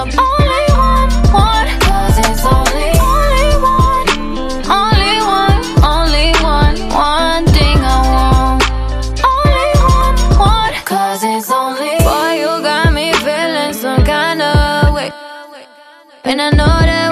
Only one, 'cause it's only one thing I want. Only one, 'cause it's only. Boy, you got me feeling some kind of way, and I know that